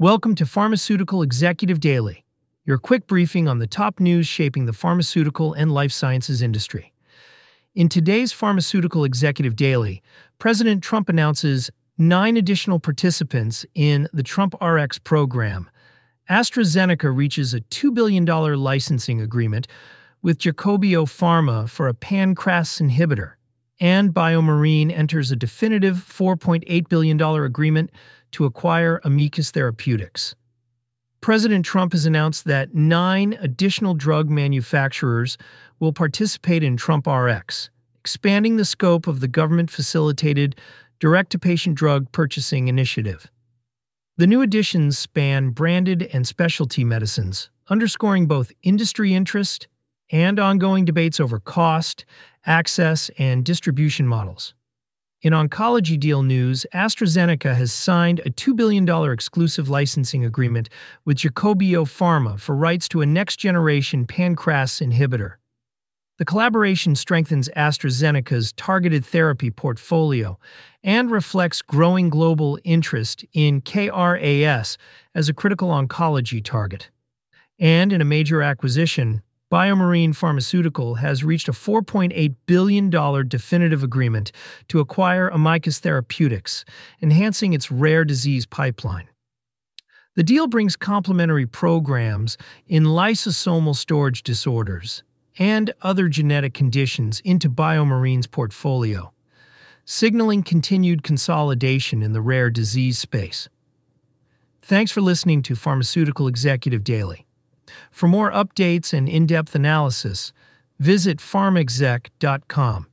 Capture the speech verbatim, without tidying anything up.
Welcome to Pharmaceutical Executive Daily, your quick briefing on the top news shaping the pharmaceutical and life sciences industry. In today's Pharmaceutical Executive Daily, President Trump announces nine additional participants in the Trump R X program. AstraZeneca reaches a two billion dollars licensing agreement with Jacobio Pharma for a pan-KRAS inhibitor, and BioMarin enters a definitive four point eight billion dollars agreement to acquire Amicus Therapeutics. President Trump has announced that nine additional drug manufacturers will participate in Trump R X, expanding the scope of the government-facilitated direct-to-patient drug purchasing initiative. The new additions span branded and specialty medicines, underscoring both industry interest and ongoing debates over cost, access, and distribution models. In oncology deal news, AstraZeneca has signed a two billion dollars exclusive licensing agreement with Jacobio Pharma for rights to a next-generation pan-KRAS inhibitor. The collaboration strengthens AstraZeneca's targeted therapy portfolio and reflects growing global interest in K R A S as a critical oncology target. And in a major acquisition, BioMarin Pharmaceutical has reached a four point eight billion dollars definitive agreement to acquire Amicus Therapeutics, enhancing its rare disease pipeline. The deal brings complementary programs in lysosomal storage disorders and other genetic conditions into BioMarin's portfolio, signaling continued consolidation in the rare disease space. Thanks for listening to Pharmaceutical Executive Daily. For more updates and in-depth analysis, visit pharmexec dot com.